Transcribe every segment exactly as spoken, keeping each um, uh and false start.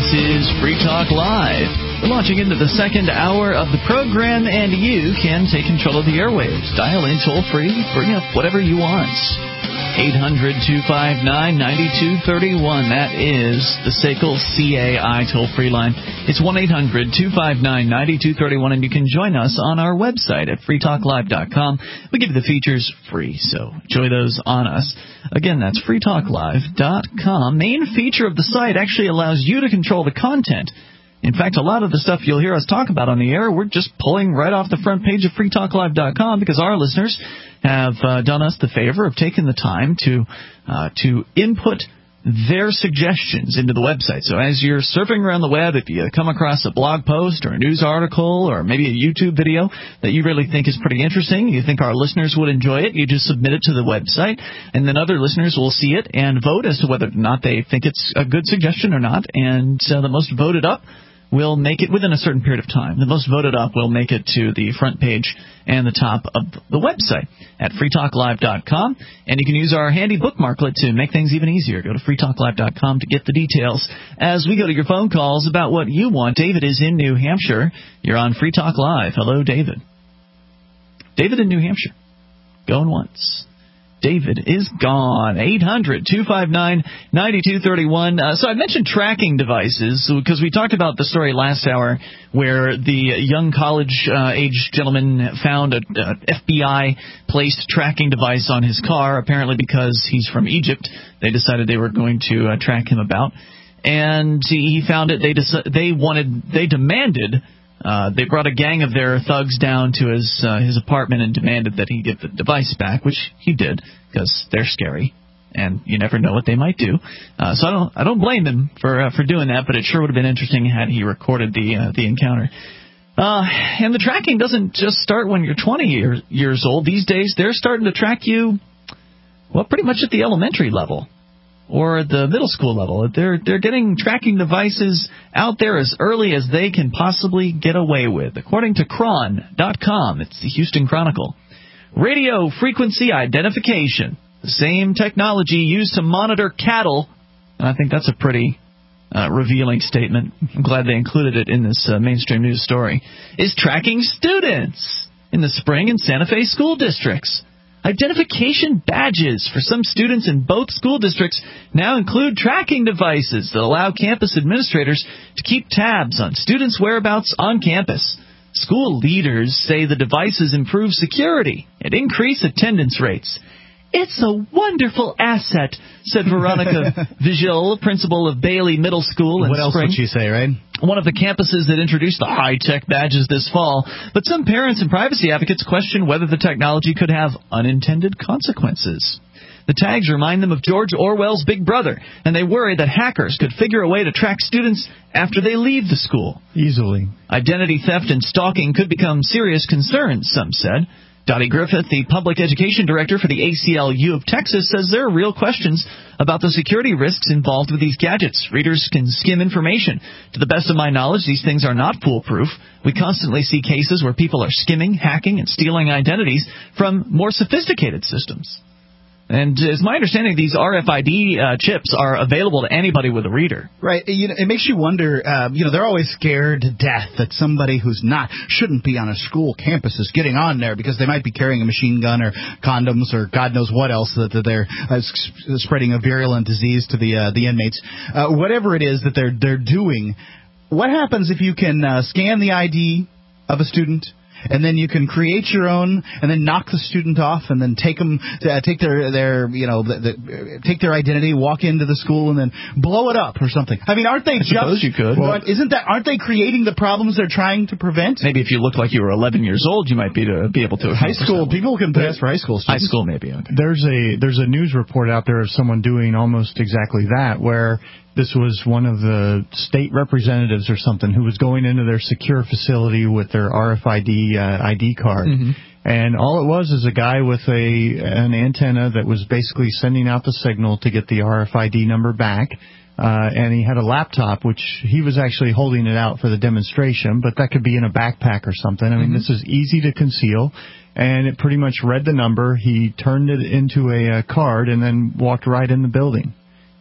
is Free Talk Live. We're launching into the second hour of the program, and you can take control of the airwaves. Dial in toll-free, bring up whatever you want. eight hundred, two five nine, nine two three one. That is the S A C L C A I toll-free line. It's one eight hundred, two five nine, nine two three one, and you can join us on our website at free talk live dot com. We give you the features free, so enjoy those on us. Again, that's free talk live dot com. Main feature of the site actually allows you to control the content. In fact, a lot of the stuff you'll hear us talk about on the air, we're just pulling right off the front page of free talk live dot com because our listeners have uh, done us the favor of taking the time to uh, to input their suggestions into the website. So as you're surfing around the web, if you come across a blog post or a news article or maybe a YouTube video that you really think is pretty interesting, you think our listeners would enjoy it, you just submit it to the website, and then other listeners will see it and vote as to whether or not they think it's a good suggestion or not, and uh, the most voted up will make it within a certain period of time. The most voted up will make it to the front page and the top of the website at free talk live dot com. And you can use our handy bookmarklet to make things even easier. Go to free talk live dot com to get the details. As we go to your phone calls about what you want, David is in New Hampshire. You're on Free Talk Live. Hello, David. David in New Hampshire. Going once. David is gone. eight hundred, two five nine, nine two three one. Uh, so I mentioned tracking devices because we talked about the story last hour where the young college-age uh, gentleman found a, a F B I-placed tracking device on his car, apparently because he's from Egypt. They decided they were going to uh, track him about. And he found it. They, dec- they wanted, they demanded... Uh, they brought a gang of their thugs down to his uh, his apartment and demanded that he get the device back, which he did because they're scary and you never know what they might do. Uh, so I don't I don't blame him for uh, for doing that, but it sure would have been interesting had he recorded the uh, the encounter. Uh, and the tracking doesn't just start when you're twenty year, years old. These days they're starting to track you, well, pretty much at the elementary level. Or the middle school level. They're they're getting tracking devices out there as early as they can possibly get away with. According to Chron dot com, it's the Houston Chronicle. Radio frequency identification, the same technology used to monitor cattle, and I think that's a pretty uh, revealing statement. I'm glad they included it in this uh, mainstream news story, is tracking students in the Spring and Santa Fe school districts. Identification badges for some students in both school districts now include tracking devices that allow campus administrators to keep tabs on students' whereabouts on campus. School leaders say the devices improve security and increase attendance rates. It's a wonderful asset, said Veronica Vigil, principal of Bailey Middle School in What else Spring. would she say, right? One of the campuses that introduced the high-tech badges this fall. But some parents and privacy advocates question whether the technology could have unintended consequences. The tags remind them of George Orwell's Big Brother, and they worry that hackers could figure a way to track students after they leave the school. Easily. Identity theft and stalking could become serious concerns, some said. Dottie Griffith, the public education director for the A C L U of Texas, says there are real questions about the security risks involved with these gadgets. Readers can skim information. To the best of my knowledge, these things are not foolproof. We constantly see cases where people are skimming, hacking, and stealing identities from more sophisticated systems. And it's my understanding these R F I D uh, chips are available to anybody with a reader. Right. You know, it makes you wonder, uh, you know, they're always scared to death that somebody who's not, shouldn't be on a school campus is getting on there because they might be carrying a machine gun or condoms or God knows what else that, that they're uh, spreading a virulent disease to the uh, the inmates. Uh, whatever it is that they're they're doing, what happens if you can uh, scan the I D of a student? And then you can create your own, and then knock the student off, and then take them, uh, take their, their, you know, the, the, take their identity, walk into the school, and then blow it up or something. I mean, aren't they I just? Suppose you could. Well, isn't that? Aren't they creating the problems they're trying to prevent? Maybe if you looked like you were eleven years old, you might be to be able to. High school people can pass for high school students. High school, maybe. Okay. There's a there's a news report out there of someone doing almost exactly that, where this was one of the state representatives or something who was going into their secure facility with their R F I D uh, I D card. Mm-hmm. And all it was is a guy with a an antenna that was basically sending out the signal to get the R F I D number back. Uh, and he had a laptop, which he was actually holding it out for the demonstration, but that could be in a backpack or something. I mean, mm-hmm. this is easy to conceal. And it pretty much read the number. He turned it into a, a card and then walked right in the building.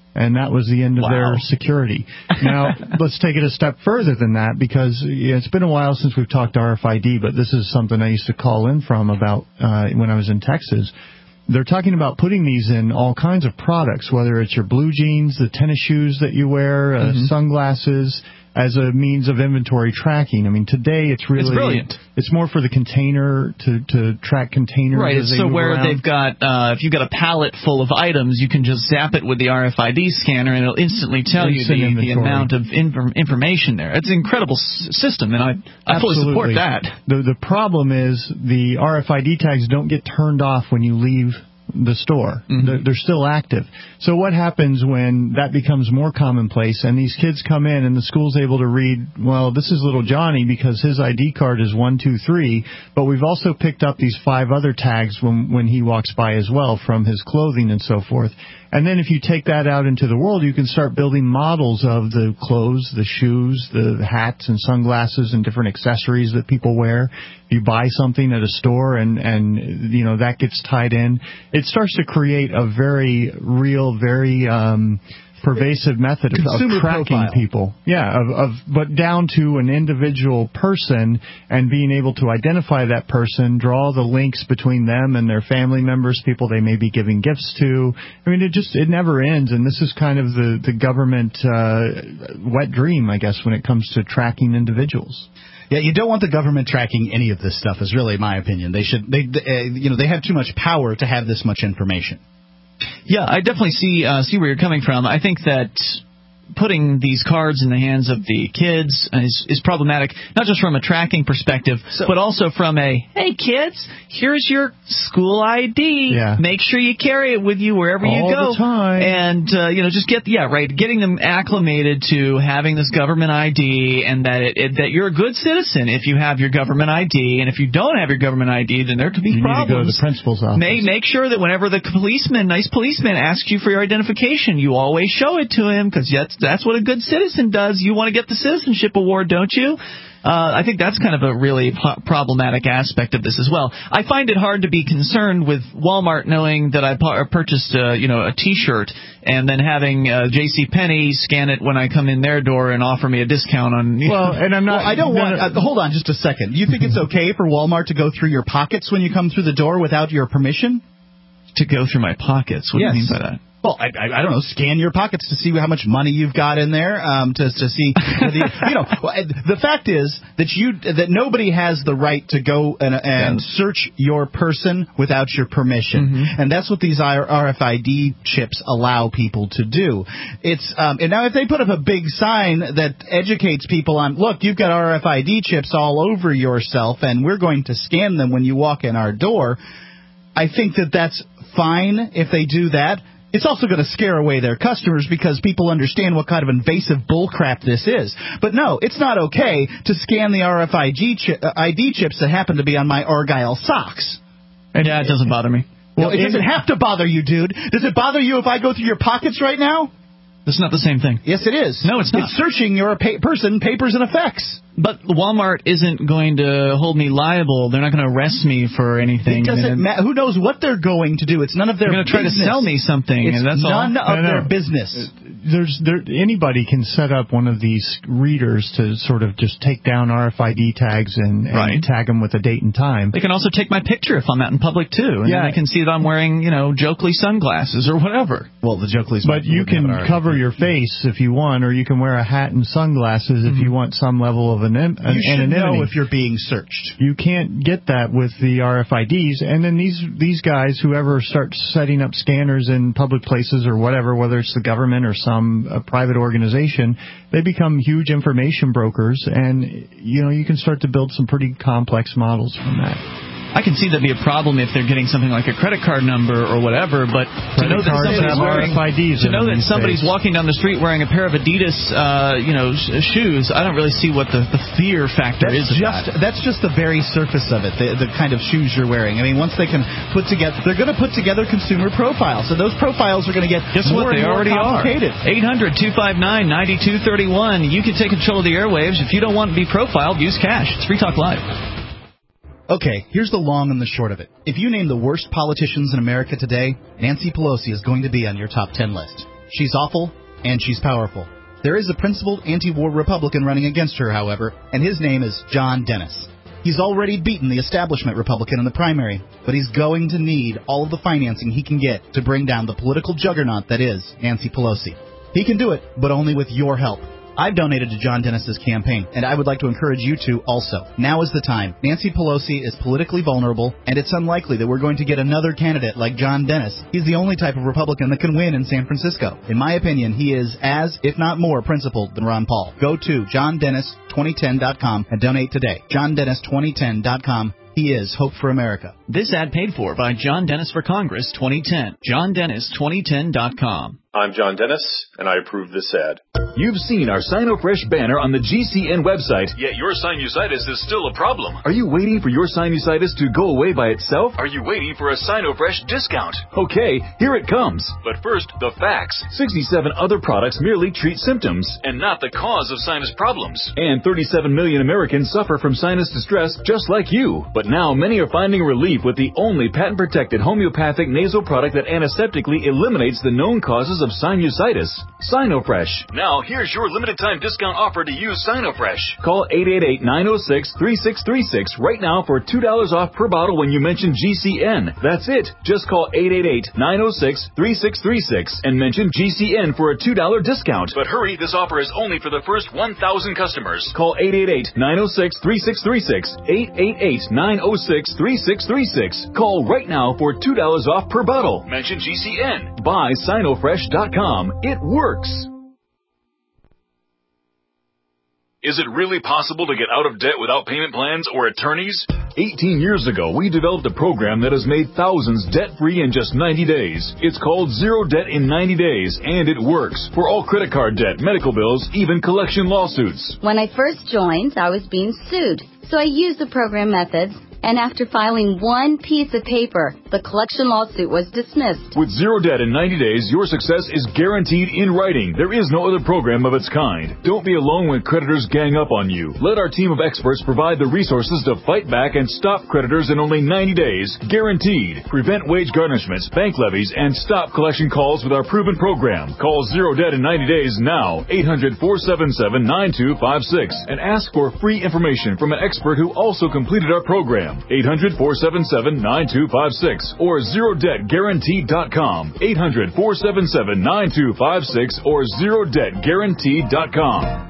And that was the end of wow. their security. Now, let's take it a step further than that, because yeah, it's been a while since we've talked R F I D, but this is something I used to call in from about uh, when I was in Texas. They're talking about putting these in all kinds of products, whether it's your blue jeans, the tennis shoes that you wear, uh, mm-hmm. sunglasses, as a means of inventory tracking. I mean, today it's really... It's brilliant. It's more for the container, to, to track containers. Right, as they so move where around. they've got, uh, if you've got a pallet full of items, you can just zap it with the R F I D scanner and it'll instantly tell Instant you the, the inventory. amount of inf- information there. It's an incredible s- system, and I, I fully support that. The, the problem is the R F I D tags don't get turned off when you leave the store. Mm-hmm. They're, they're still active. So what happens when that becomes more commonplace and these kids come in and the school's able to read, well, this is little Johnny because his I D card is one two three, but we've also picked up these five other tags when, when he walks by as well from his clothing and so forth. And then if you take that out into the world, you can start building models of the clothes, the shoes, the hats and sunglasses and different accessories that people wear. If you buy something at a store and, and you know, that gets tied in, it starts to create a very real, very um, pervasive method of, of tracking profile. people. Yeah, of, of but down to an individual person and being able to identify that person, draw the links between them and their family members, people they may be giving gifts to. I mean, it just it never ends, and this is kind of the the government uh, wet dream, I guess, when it comes to tracking individuals. Yeah, you don't want the government tracking any of this stuff. Is really my opinion. They should, they, uh, you know, they have too much power to have this much information. Yeah, I definitely see uh, see where you're coming from. I think that putting these cards in the hands of the kids is, is problematic, not just from a tracking perspective, so, but also from a, hey, kids, here's your school I D. Yeah. Make sure you carry it with you wherever all you go. The time. And, uh, you know, just get, yeah, right, getting them acclimated to having this government I D and that it, it, that you're a good citizen if you have your government I D. And if you don't have your government I D, then there could be you problems. You need to go to the principal's office. Make, make sure that whenever the policeman, nice policeman, asks you for your identification, you always show it to him, because that's, that's what a good citizen does. You want to get the citizenship award, don't you? Uh, I think that's kind of a really po- problematic aspect of this as well. I find it hard to be concerned with Walmart knowing that I pu- purchased a, you know, a T-shirt and then having uh, JCPenney scan it when I come in their door and offer me a discount on. You well, know. and I'm not. Well, I don't no, want. no. Uh, hold on, just a second. Do you think it's okay for Walmart to go through your pockets when you come through the door without your permission? To go through my pockets? What yes. do you mean by that? Well, I, I, I don't know. Scan your pockets to see how much money you've got in there. Um, to to see, the, you know, the fact is that you that nobody has the right to go and, and yeah. search your person without your permission, mm-hmm. and that's what these R F I D chips allow people to do. It's um, and now if they put up a big sign that educates people on, look, you've got R F I D chips all over yourself, and we're going to scan them when you walk in our door. I think that that's fine if they do that. It's also going to scare away their customers because people understand what kind of invasive bullcrap this is. But no, it's not okay to scan the R F I D, chi- uh, I D chips that happen to be on my Argyle socks. And yeah, it doesn't bother me. Well, it doesn't have to bother you, dude. Does it bother you if I go through your pockets right now? It's not the same thing. Yes, it is. No, it's not. It's searching your pa- person, papers, and effects. But Walmart isn't going to hold me liable. They're not going to arrest me for anything. It doesn't matter. Who knows what they're going to do? It's none of their business. They're going to try to sell me something, it's and that's none all. of their business. There's there anybody can set up one of these readers to sort of just take down R F I D tags and, and right. tag them with a date and time. They can also take my picture if I'm out in public too, and yeah. then they can see that I'm wearing, you know, Jokley sunglasses or whatever. Well, the Jokley's. But you can cover your face if you want, or you can wear a hat and sunglasses mm-hmm. if you want some level of an, an you should anonymity. Know if you're being searched. You can't get that with the R F I Ds, and then these these guys, whoever starts setting up scanners in public places or whatever, whether it's the government or some uh, private organization, they become huge information brokers, and you know you can start to build some pretty complex models from that. I can see that'd be a problem if they're getting something like a credit card number or whatever, but to know that somebody's wearing, to know that somebody's walking down the street wearing a pair of Adidas, uh, you know, sh- shoes, I don't really see what the, the fear factor that's is. Just of that. That's just the very surface of it, the, the kind of shoes you're wearing. I mean, once they can put together, they're going to put together consumer profiles, so those profiles are going to get Guess more what? They and more already complicated. are. eight hundred two five nine nine two three one. You can take control of the airwaves. If you don't want to be profiled, use Cash. It's Free Talk Live. Okay, here's the long and the short of it. If you name the worst politicians in America today, Nancy Pelosi is going to be on your top ten list. She's awful, and she's powerful. There is a principled anti-war Republican running against her, however, and his name is John Dennis. He's already beaten the establishment Republican in the primary, but he's going to need all of the financing he can get to bring down the political juggernaut that is Nancy Pelosi. He can do it, but only with your help. I've donated to John Dennis's campaign, and I would like to encourage you to also. Now is the time. Nancy Pelosi is politically vulnerable, and it's unlikely that we're going to get another candidate like John Dennis. He's the only type of Republican that can win in San Francisco. In my opinion, he is as, if not more, principled than Ron Paul. Go to john dennis twenty ten dot com and donate today. john dennis twenty ten dot com. He is Hope for America. This ad paid for by John Dennis for Congress twenty ten. john dennis twenty ten dot com. I'm John Dennis, and I approve this ad. You've seen our SinoFresh banner on the G C N website. Yet your sinusitis is still a problem. Are you waiting for your sinusitis to go away by itself? Are you waiting for a SinoFresh discount? Okay, here it comes. But first, the facts. sixty-seven other products merely treat symptoms. And not the cause of sinus problems. And thirty-seven million Americans suffer from sinus distress just like you. But now many are finding relief with the only patent-protected homeopathic nasal product that antiseptically eliminates the known causes of sinusitis. SinoFresh. Now, here's your limited-time discount offer to use SinoFresh. Call eight eight eight, nine oh six, three six three six right now for two dollars off per bottle when you mention G C N. That's it. Just call eight eight eight, nine oh six, three six three six and mention G C N for a two dollars discount. But hurry, this offer is only for the first one thousand customers. Call eight eight eight, nine oh six, three six three six, eight eight eight, nine oh six, three six three six. Call right now for two dollars off per bottle. Mention G C N. Buy Sinofresh dot com. It works. Is it really possible to get out of debt without payment plans or attorneys? eighteen years ago, we developed a program that has made thousands debt-free in just ninety days. It's called Zero Debt in ninety days, and it works for all credit card debt, medical bills, even collection lawsuits. When I first joined, I was being sued, so I used the program methods. And after filing one piece of paper, the collection lawsuit was dismissed. With Zero Debt in ninety days, your success is guaranteed in writing. There is no other program of its kind. Don't be alone when creditors gang up on you. Let our team of experts provide the resources to fight back and stop creditors in only ninety days, guaranteed. Prevent wage garnishments, bank levies, and stop collection calls with our proven program. Call Zero Debt in ninety days now, eight hundred, four seven seven, nine two five six, and ask for free information from an expert who also completed our program. eight hundred, four seven seven, nine two five six or zero debt guaranteed dot com. eight hundred, four seven seven, nine two five six or zero debt guaranteed dot com.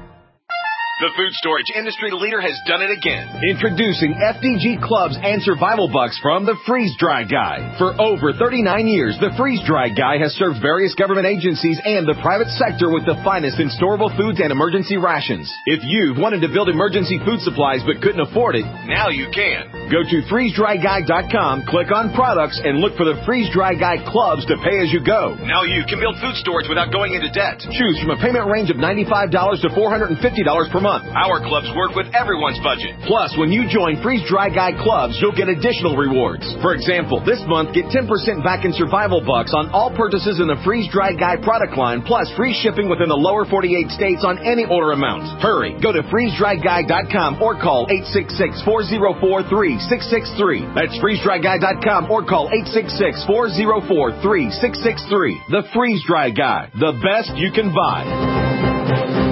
The food storage industry leader has done it again. Introducing F D G Clubs and Survival Bucks from the Freeze Dry Guy. For over thirty-nine years, the Freeze Dry Guy has served various government agencies and the private sector with the finest in storable foods and emergency rations. If you've wanted to build emergency food supplies but couldn't afford it, now you can. Go to freeze dry guy dot com, click on products, and look for the Freeze Dry Guy Clubs to pay as you go. Now you can build food storage without going into debt. Choose from a payment range of ninety-five dollars to four hundred fifty dollars per month. Our clubs work with everyone's budget. Plus, when you join Freeze Dry Guy Clubs, you'll get additional rewards. For example, this month, get ten percent back in survival bucks on all purchases in the Freeze Dry Guy product line, plus free shipping within the lower forty-eight states on any order amount. Hurry, go to freeze dry guy dot com or call eight six six, four oh four, three six six three. That's freeze dry guy dot com or call eight six six, four oh four, three six six three. The Freeze Dry Guy, the best you can buy.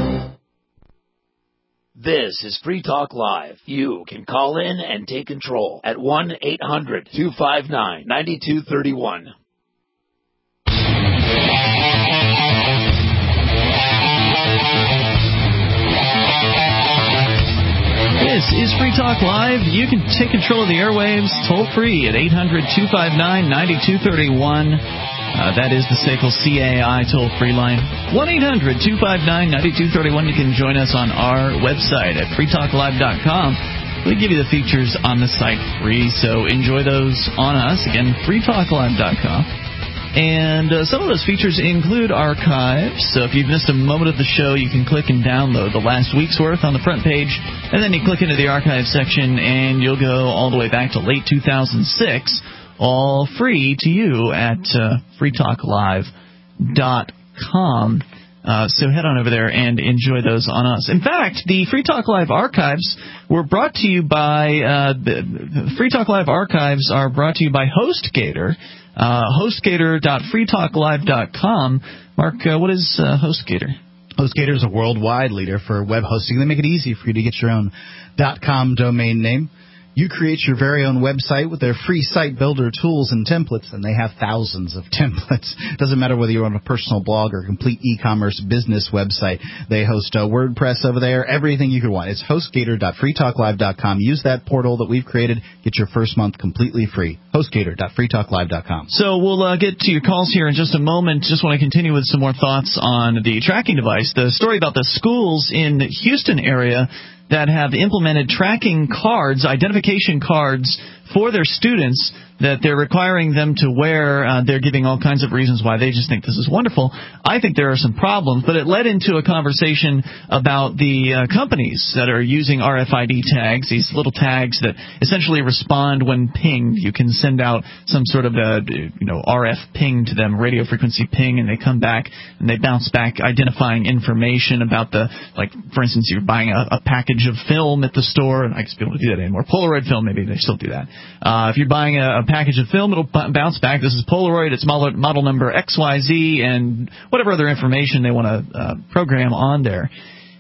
This is Free Talk Live. You can call in and take control at one eight hundred, two five nine, nine two three one. This is Free Talk Live. You can take control of the airwaves toll free at eight hundred, two five nine, nine two three one. Uh, that is the S A C L C A I toll-free line. one eight hundred, two five nine, nine two three one. You can join us on our website at free talk live dot com. We give you the features on the site free, so enjoy those on us. Again, free talk live dot com. And uh, some of those features include archives. So if you've missed a moment of the show, you can click and download the last week's worth on the front page. And then you click into the archive section, and you'll go all the way back to late two thousand six. All free to you at uh, free talk live dot com. Uh, so head on over there and enjoy those on us. In fact, the Free Talk Live archives were brought to you by uh, the, the Free Talk Live archives are brought to you by HostGator. uh, HostGator dot free talk live dot com. Mark, uh, what is uh, HostGator? HostGator is a worldwide leader for web hosting. They make it easy for you to get your own .com domain name. You create your very own website with their free site builder tools and templates, and they have thousands of templates. Doesn't matter whether you're on a personal blog or a complete e-commerce business website. They host uh, WordPress over there, everything you could want. It's HostGator dot free talk live dot com. Use that portal that we've created. Get your first month completely free. HostGator dot free talk live dot com. So we'll uh, get to your calls here in just a moment. Just want to continue with some more thoughts on the tracking device. The story about the schools in the Houston area that have implemented tracking cards, identification cards for their students that they're requiring them to wear. Uh, they're giving all kinds of reasons why they just think this is wonderful. I think there are some problems, but it led into a conversation about the uh, companies that are using R F I D tags, these little tags that essentially respond when pinged. You can send out some sort of a, you know, R F ping to them, radio frequency ping, and they come back and they bounce back identifying information about the, like, for instance, you're buying a, a package of film at the store, and I guess people don't do that anymore. Polaroid film, maybe they still do that. Uh, if you're buying a, a package of film, it'll b- bounce back. This is Polaroid. It's model, model number X Y Z and whatever other information they want to uh, program on there.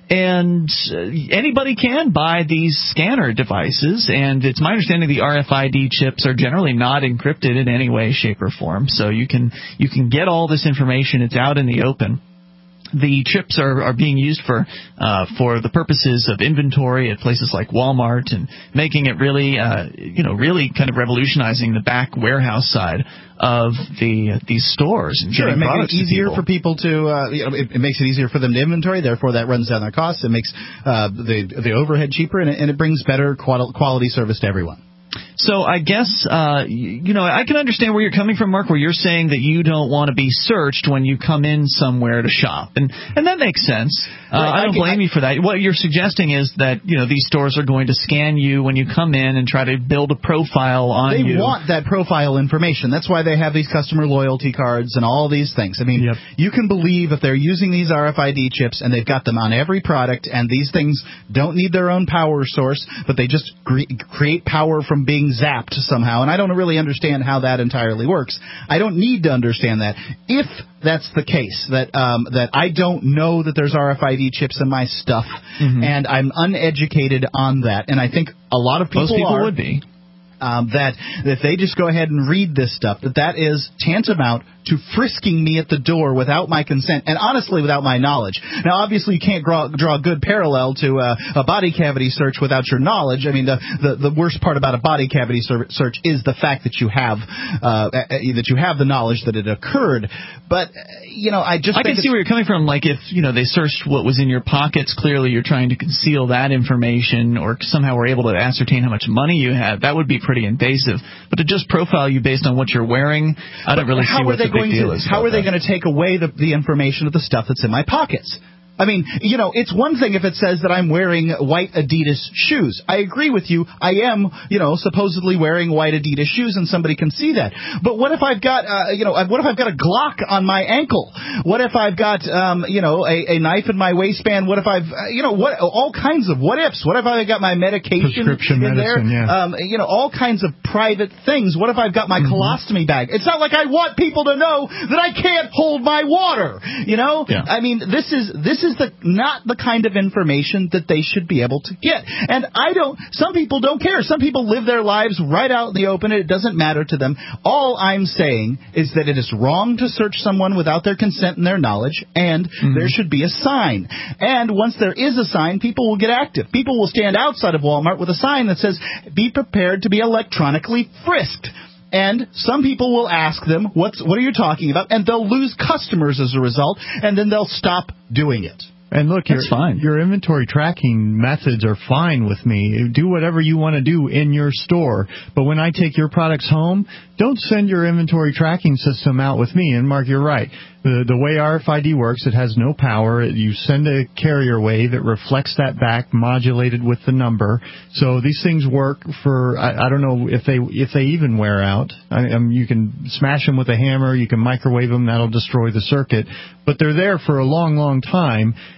And uh, anybody can buy these scanner devices, and it's my understanding the R F I D chips are generally not encrypted in any way, shape, or form. So you can you can get all this information. It's out in the open. The chips are, are being used for uh, for the purposes of inventory at places like Walmart and making it really, uh, you know, really kind of revolutionizing the back warehouse side of the uh, these stores. And sure, it makes it easier people. for people to, uh, you know, it, it makes it easier for them to inventory. Therefore, that runs down their costs. It makes uh, the the overhead cheaper, and it, and it brings better quality service to everyone. So I guess, uh, you know, I can understand where you're coming from, Mark, where you're saying that you don't want to be searched when you come in somewhere to shop. And and that makes sense. Uh, right, I don't I blame I, you for that. What you're suggesting is that, you know, these stores are going to scan you when you come in and try to build a profile on they you. They want that profile information. That's why they have these customer loyalty cards and all these things. I mean, yep. You can believe if they're using these R F I D chips and they've got them on every product, and these things don't need their own power source, but they just cre- create power from being zapped somehow, and I don't really understand how that entirely works. I don't need to understand that. If that's the case, that um, that I don't know that there's R F I D chips in my stuff, mm-hmm. and I'm uneducated on that, and I think a lot of people, Most people are, would be. Um, that if they just go ahead and read this stuff, that that is tantamount to frisking me at the door without my consent, and honestly without my knowledge. Now, obviously, you can't draw, draw a good parallel to uh, a body cavity search without your knowledge. I mean, the the, the worst part about a body cavity ser- search is the fact that you have uh, that you have the knowledge that it occurred. But you know, I just I think can see where you're coming from. Like if you know they searched what was in your pockets, clearly you're trying to conceal that information, or somehow were able to ascertain how much money you had. That would be pretty invasive. But to just profile you based on what you're wearing, I don't really see what the big deal is. How are they going to take away the, the information of the stuff that's in my pockets? I mean, you know, it's one thing if it says that I'm wearing white Adidas shoes. I agree with you. I am, you know, supposedly wearing white Adidas shoes, and somebody can see that. But what if I've got, uh, you know, what if I've got a Glock on my ankle? What if I've got, um, you know, a, a knife in my waistband? What if I've, uh, you know, what all kinds of what ifs? What if I've got my medication Prescription in medicine, there? Yeah. Um, you know, all kinds of private things. What if I've got my mm-hmm. colostomy bag? It's not like I want people to know that I can't hold my water. You know, yeah. I mean, this is this is the not the kind of information that they should be able to get. And I don't, some people don't care. Some people live their lives right out in the open, and it doesn't matter to them. All I'm saying is that it is wrong to search someone without their consent and their knowledge, and mm-hmm. there should be a sign. And once there is a sign, people will get active. People will stand outside of Walmart with a sign that says, be prepared to be electronically frisked. And some people will ask them, What's, what are you talking about? And they'll lose customers as a result, and then they'll stop doing it. And look, your, That's fine. your inventory tracking methods are fine with me. Do whatever you want to do in your store. But when I take your products home, don't send your inventory tracking system out with me. And Mark, you're right. The, the way R F I D works, it has no power. You send a carrier wave. It reflects that back, modulated with the number. So these things work for, I, I don't know if they if they even wear out. I, I mean, you can smash them with a hammer. You can microwave them. That'll destroy the circuit. But they're there for a long, long time.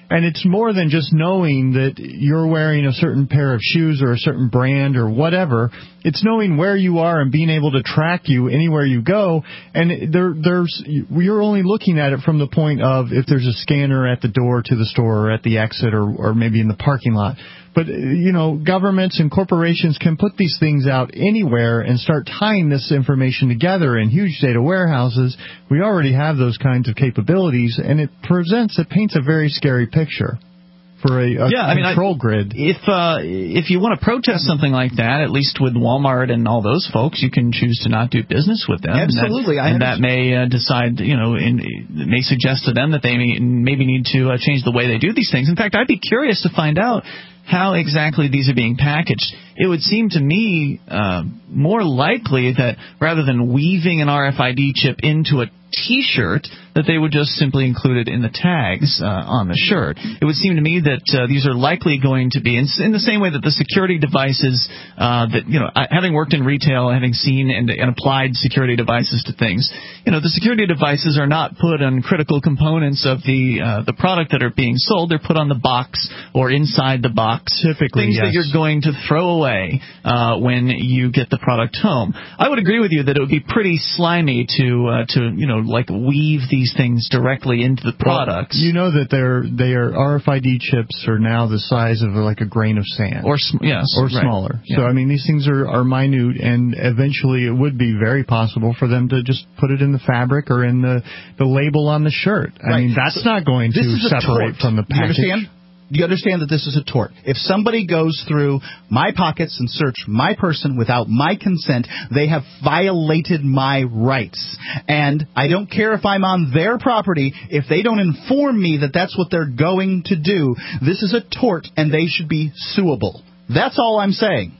And it's more than just knowing that you're wearing a certain pair of shoes or a certain brand or whatever. It's knowing where you are and being able to track you anywhere you go. And there, there's you're only looking at it from the point of if there's a scanner at the door to the store or at the exit or, or maybe in the parking lot. But, you know, governments and corporations can put these things out anywhere and start tying this information together in huge data warehouses. We already have those kinds of capabilities, and it presents, it paints a very scary picture for a, a yeah, control I mean, I, grid. If uh, if you want to protest something like that, at least with Walmart and all those folks, you can choose to not do business with them. Absolutely. And that, and that may uh, decide, you know, in, may suggest to them that they may, maybe need to uh, change the way they do these things. In fact, I'd be curious to find out how exactly these are being packaged. It would seem to me uh, more likely that rather than weaving an R F I D chip into a T-shirt, that they would just simply include it in the tags uh, on the shirt. It would seem to me that uh, these are likely going to be, in, in the same way that the security devices, uh, that, you know, having worked in retail, having seen and, and applied security devices to things, you know, the security devices are not put on critical components of the uh, the product that are being sold. They're put on the box or inside the box. Typically, things yes. that you're going to throw away uh, when you get the product home. I would agree with you that it would be pretty slimy to uh, to you know like weave these things directly into the products. Well, you know that they're they are R F I D chips are now the size of like a grain of sand, or yes, or right. smaller. Yeah. So I mean, these things are are minute, and eventually it would be very possible for them to just put it in the fabric or in the the label on the shirt. I Right. mean, that's so not going to separate from the package. Do you understand? Do you understand that this is a tort? If somebody goes through my pockets and search my person without my consent, they have violated my rights. And I don't care if I'm on their property. If they don't inform me that that's what they're going to do, this is a tort, and they should be suable. That's all I'm saying.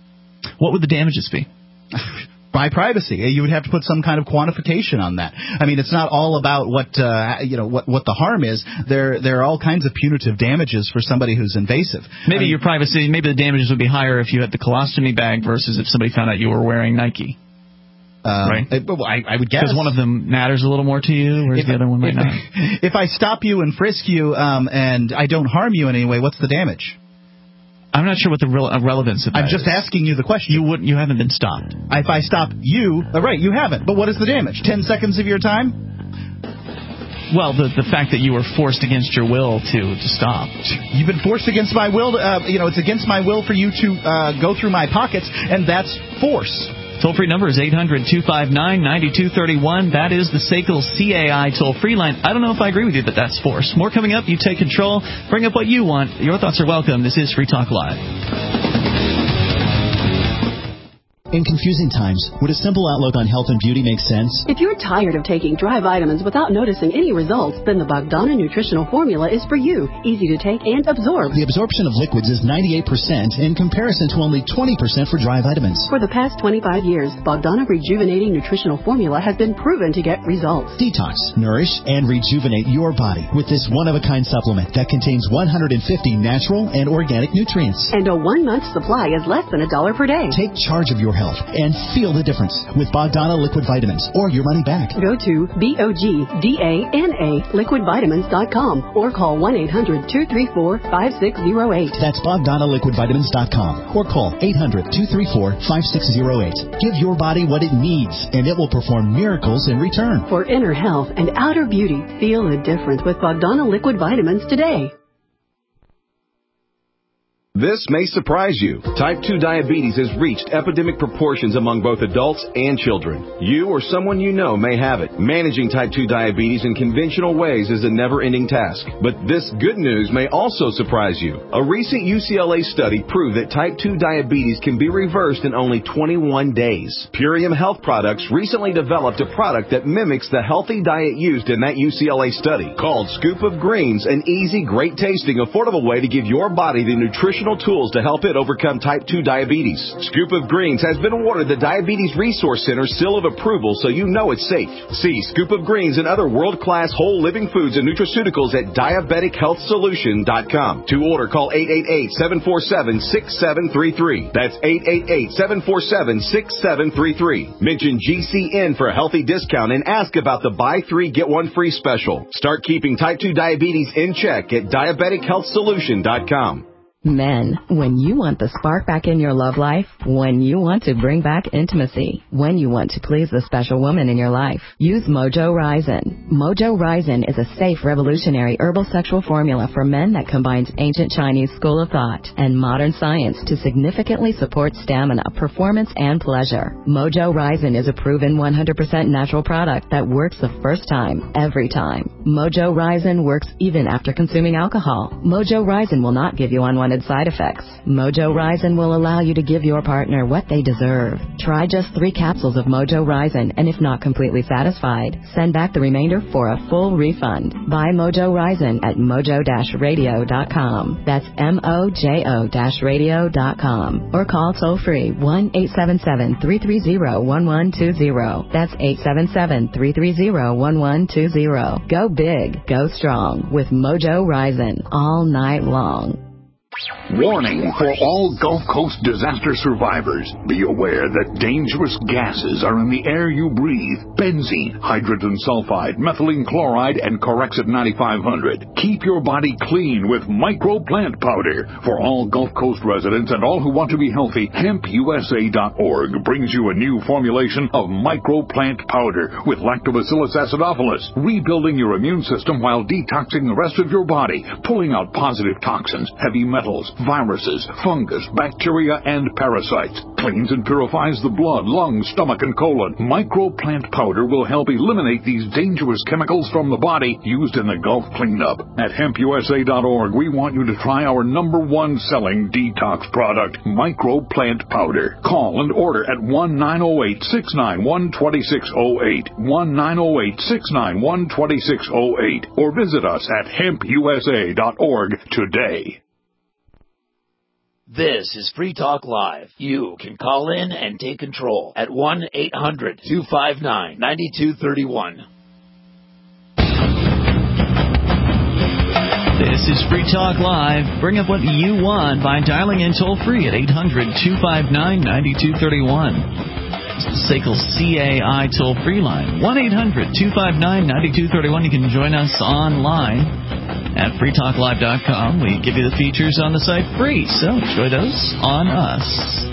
What would the damages be? My privacy. You would have to put some kind of quantification on that. I mean, it's not all about what uh, you know what what the harm is. There there are all kinds of punitive damages for somebody who's invasive. Maybe I mean, your privacy. Maybe the damages would be higher if you had the colostomy bag versus if somebody found out you were wearing Nike. Um, right. I, well, I, I would guess because one of them matters a little more to you, whereas if, the other one might if, not. If I stop you and frisk you um, and I don't harm you in any way, what's the damage? I'm not sure what the real uh, relevance of that I'm just is. asking you the question. You wouldn't. You haven't been stopped. If I stop you, uh, right? You haven't. But what is the damage? Ten seconds of your time? Well, the the fact that you were forced against your will to to stop. You've been forced against my will. To, uh, you know, it's against my will for you to uh, go through my pockets, and that's force. Toll-free number is eight hundred two five nine nine two three one. That is the S A C L C A I toll-free line. I don't know if I agree with you that that's force. More coming up. You take control. Bring up what you want. Your thoughts are welcome. This is Free Talk Live. In confusing times, would a simple outlook on health and beauty make sense? If you're tired of taking dry vitamins without noticing any results, then the Bogdana Nutritional Formula is for you. Easy to take and absorb. The absorption of liquids is ninety-eight percent in comparison to only twenty percent for dry vitamins. For the past twenty-five years, Bogdana Rejuvenating Nutritional Formula has been proven to get results. Detox, nourish, and rejuvenate your body with this one-of-a-kind supplement that contains one hundred fifty natural and organic nutrients. And a one-month supply is less than a dollar per day. Take charge of your health and feel the difference with Bogdana Liquid Vitamins or your money back. Go to B O G D A N A liquid vitamins dot com or call one eight hundred two three four five six zero eight. That's Bogdana liquid vitamins dot com or call eight hundred two three four five six zero eight. Give your body what it needs and it will perform miracles in return. For inner health and outer beauty, feel the difference with Bogdana Liquid Vitamins today. This may surprise you. Type two diabetes has reached epidemic proportions among both adults and children. You or someone you know may have it. Managing type two diabetes in conventional ways is a never-ending task. But this good news may also surprise you. A recent U C L A study proved that type two diabetes can be reversed in only twenty-one days. Purium Health Products recently developed a product that mimics the healthy diet used in that U C L A study. Called Scoop of Greens, an easy, great-tasting, affordable way to give your body the nutritional nutritional tools to help it overcome type two diabetes. Scoop of Greens has been awarded the Diabetes Resource Center seal of approval, so you know it's safe. See Scoop of Greens and other world-class whole living foods and nutraceuticals at diabetic health solution dot com. To order, call eight eight eight, seven four seven, six seven three three. That's eight eight eight, seven four seven, six seven three three. Mention G C N for a healthy discount and ask about the buy three, get one free special. Start keeping type two diabetes in check at diabetic health solution dot com. Men, when you want the spark back in your love life, when you want to bring back intimacy, when you want to please the special woman in your life, use Mojo Ryzen. Mojo Ryzen is a safe, revolutionary herbal sexual formula for men that combines ancient Chinese school of thought and modern science to significantly support stamina, performance, and pleasure. Mojo Ryzen is a proven one hundred percent natural product that works the first time, every time. Mojo Ryzen works even after consuming alcohol. Mojo Ryzen will not give you unwanted side effects. Mojo Ryzen will allow you to give your partner what they deserve. Try just three capsules of Mojo Ryzen, and if not completely satisfied, send back the remainder for a full refund. Buy Mojo Ryzen at mojo radio dot com. That's M O J O radio dot com. Or call toll free one eight seven seven, three three zero, one one two zero. That's eight seven seven, three three zero, one one two zero. Go big, go strong with Mojo Ryzen all night long. Warning for all Gulf Coast disaster survivors. Be aware that dangerous gases are in the air you breathe. Benzene, hydrogen sulfide, methylene chloride, and Corexit ninety-five hundred. Keep your body clean with microplant powder. For all Gulf Coast residents and all who want to be healthy, hemp U S A dot org brings you a new formulation of microplant powder with Lactobacillus acidophilus, rebuilding your immune system while detoxing the rest of your body, pulling out positive toxins, heavy metals, viruses, fungus, bacteria, and parasites. Cleans and purifies the blood, lungs, stomach, and colon. Microplant powder will help eliminate these dangerous chemicals from the body used in the Gulf cleanup. At hemp U S A dot org, we want you to try our number one selling detox product, Microplant powder. Call and order at one nine zero eight, six nine one, two six zero eight, one nine zero eight, six nine one, two six zero eight, or visit us at hemp U S A dot org today. This is Free Talk Live. You can call in and take control at one eight hundred, two five nine, nine two three one. This is Free Talk Live. Bring up what you want by dialing in toll-free at eight hundred, two five nine, nine two three one. It's the S A C L C A I toll-free line, one eight hundred, two five nine, nine two three one. You can join us online at free talk live dot com. We give you the features on the site free, so enjoy those on us.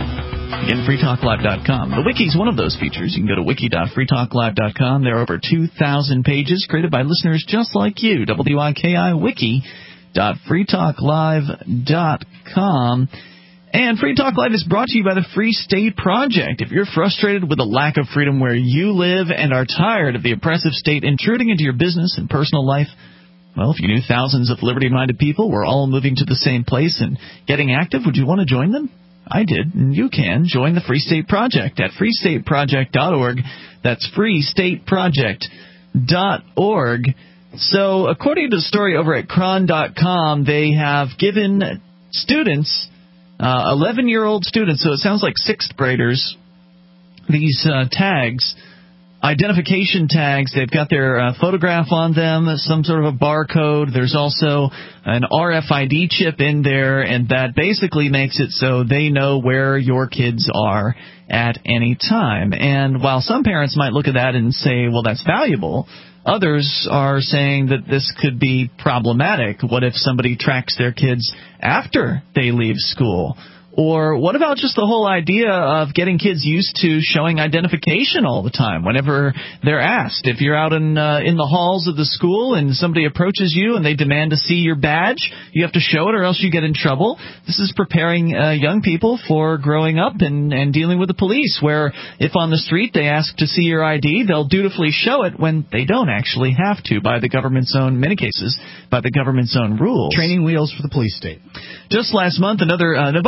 Again, free talk live dot com. The Wiki's one of those features. You can go to wiki dot free talk live dot com. There are over two thousand pages created by listeners just like you. W I K I wiki dot free talk live dot com. And Free Talk Live is brought to you by the Free State Project. If you're frustrated with the lack of freedom where you live and are tired of the oppressive state intruding into your business and personal life, well, if you knew thousands of liberty-minded people were all moving to the same place and getting active, would you want to join them? I did, and you can. Join the Free State Project at free state project dot org. That's free state project dot org. So, according to the story over at cron dot com, they have given students, uh, eleven-year-old students, so it sounds like sixth graders, these uh, tags, identification tags. They've got their uh, photograph on them, some sort of a barcode. There's also an R F I D chip in there, and that basically makes it so they know where your kids are at any time. And while some parents might look at that and say, well, that's valuable, others are saying that this could be problematic. What if somebody tracks their kids after they leave school? Or what about just the whole idea of getting kids used to showing identification all the time whenever they're asked? If you're out in uh, in the halls of the school and somebody approaches you and they demand to see your badge, you have to show it or else you get in trouble. This is preparing uh, young people for growing up and, and dealing with the police, where if on the street they ask to see your I D, they'll dutifully show it when they don't actually have to by the government's own, in many cases, by the government's own rules. Training wheels for the police state. Just last month, another, uh, by the way,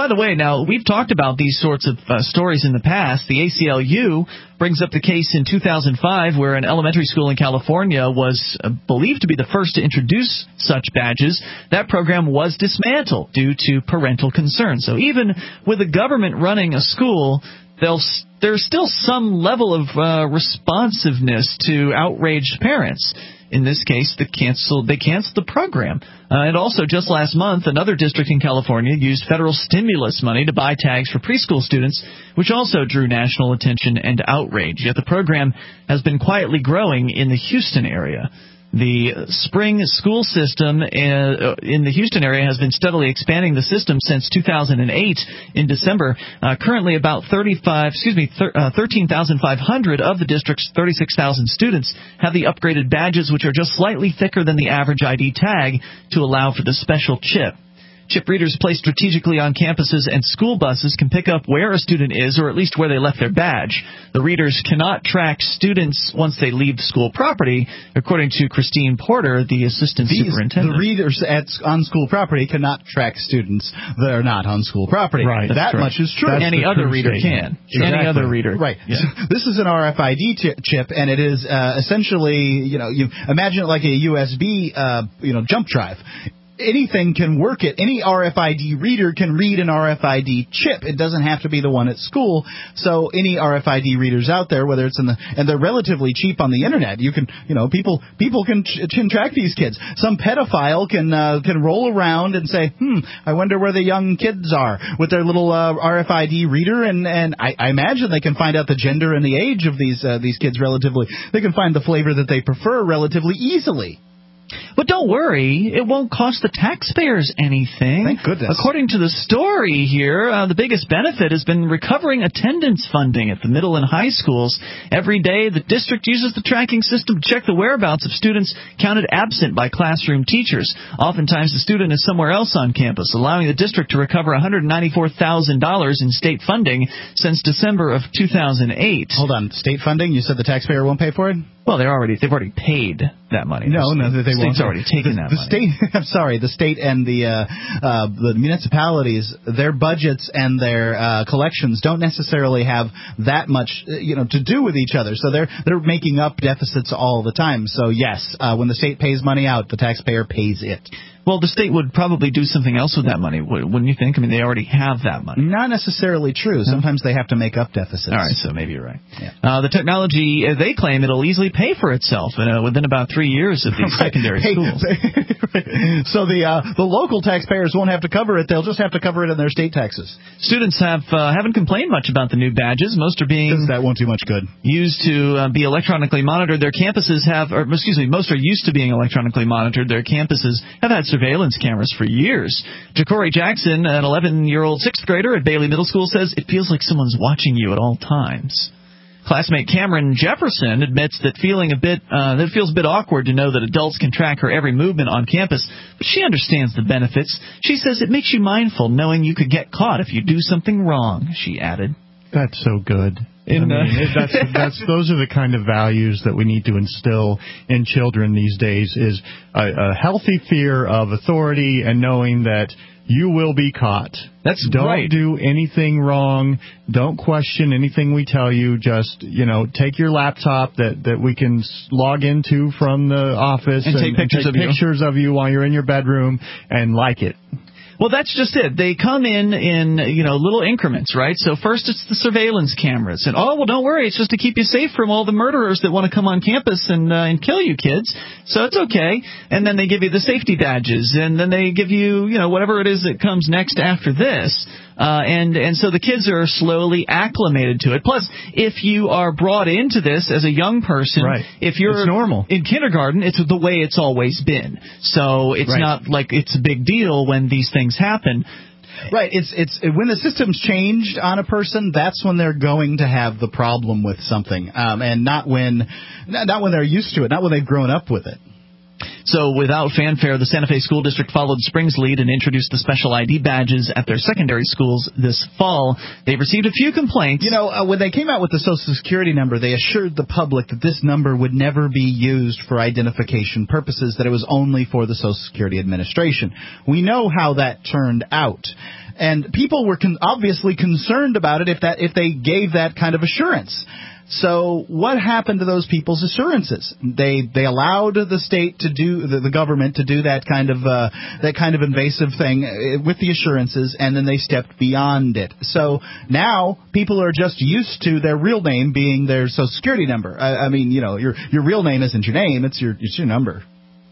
Now, we've talked about these sorts of uh, stories in the past. The A C L U brings up the case in two thousand five where an elementary school in California was uh, believed to be the first to introduce such badges. That program was dismantled due to parental concern. So even with the government running a school, they'll, there's still some level of uh, responsiveness to outraged parents. In this case, the canceled, they canceled the program. Uh, and also, just last month, another district in California used federal stimulus money to buy tags for preschool students, which also drew national attention and outrage. Yet the program has been quietly growing in the Houston area. The spring school system in the Houston area has been steadily expanding the system since two thousand eight. In December, uh, currently about thirty-five, excuse me, uh, thirteen thousand five hundred of the district's thirty-six thousand students have the upgraded badges, which are just slightly thicker than the average I D tag, to allow for the special chip. Chip readers placed strategically on campuses and school buses can pick up where a student is, or at least where they left their badge. The readers cannot track students once they leave school property, according to Christine Porter, the assistant These, superintendent. The readers at, on school property cannot track students that are not on school property. Right. That much is true. That's Any other reader statement. can. Exactly. Any other reader. Right. Yeah. So this is an R F I D t- chip, and it is uh, essentially, you know, you imagine it like a U S B, uh, you know, jump drive. Anything can work it. Any R F I D reader can read an R F I D chip. It doesn't have to be the one at school. So any R F I D readers out there, whether it's in the, and they're relatively cheap on the internet. You can, you know, people people can, can track these kids. Some pedophile can uh, can roll around and say, hmm, I wonder where the young kids are with their little uh, R F I D reader, and and I, I imagine they can find out the gender and the age of these uh, these kids relatively. They can find the flavor that they prefer relatively easily. But don't worry, it won't cost the taxpayers anything. Thank goodness. According to the story here, uh, the biggest benefit has been recovering attendance funding at the middle and high schools. Every day, the district uses the tracking system to check the whereabouts of students counted absent by classroom teachers. Oftentimes, the student is somewhere else on campus, allowing the district to recover one hundred ninety-four thousand dollars in state funding since December of two thousand eight. Hold on, state funding? You said the taxpayer won't pay for it? Well, they're already they've already paid that money. No, no, they won't. The state's already taken that the money. State, I'm sorry, the state and the uh, uh, the municipalities, their budgets and their uh, collections don't necessarily have that much, you know, to do with each other. So they're they're making up deficits all the time. So yes, uh, when the state pays money out, the taxpayer pays it. Well, the state would probably do something else with that money, wouldn't you think? I mean, they already have that money. Not necessarily true. Sometimes they have to make up deficits. All right, so maybe you're right. Yeah. Uh, the technology, uh, they claim it'll easily pay for itself uh, within about three years of these right. secondary hey, schools. right. So the uh, the local taxpayers won't have to cover it. They'll just have to cover it in their state taxes. Students have uh, haven't complained much about the new badges. Most are being that won't do much good. Used to uh, be electronically monitored. Their campuses have, or excuse me, most are used to being electronically monitored. Their campuses have had surveillance cameras for years. Ja'Cory Jackson, an eleven-year-old sixth grader at Bailey Middle School, says it feels like someone's watching you at all times. Classmate Cameron Jefferson admits that feeling a bit uh, that it feels a bit awkward to know that adults can track her every movement on campus, but she understands the benefits. She says it makes you mindful knowing you could get caught if you do something wrong, she added. That's so good. In, I mean, uh, that's, that's, those are the kind of values that we need to instill in children these days, is a, a healthy fear of authority and knowing that you will be caught. That's Don't right. do anything wrong. Don't question anything we tell you. Just, you know, take your laptop that, that we can log into from the office and, and take pictures, and take of, pictures you. of you while you're in your bedroom and like it. Well, that's just it. They come in in, you know, little increments, right? So first it's the surveillance cameras. And, oh, well, don't worry. It's just to keep you safe from all the murderers that want to come on campus and uh, and kill you kids. So it's okay. And then they give you the safety badges. And then they give you, you know, whatever it is that comes next after this. Uh, and, and so the kids are slowly acclimated to it. Plus, if you are brought into this as a young person, right. if you're it's normal. in kindergarten, it's the way it's always been. So it's right. not like it's a big deal when these things happen. Right. It's it's when the system's changed on a person, that's when they're going to have the problem with something, um, and not when not when they're used to it, not when they've grown up with it. So without fanfare, the Santa Fe School District followed Spring's lead and introduced the special I D badges at their secondary schools this fall. They've received a few complaints. You know, uh, when they came out with the Social Security number, they assured the public that this number would never be used for identification purposes, that it was only for the Social Security Administration. We know how that turned out. And people were con- obviously concerned about it if that if they gave that kind of assurance. So what happened to those people's assurances? They they allowed the state to do the, the government to do that kind of uh, that kind of invasive thing with the assurances, and then they stepped beyond it. So now people are just used to their real name being their Social Security number. I, I mean, you know, your your real name isn't your name; it's your it's your number.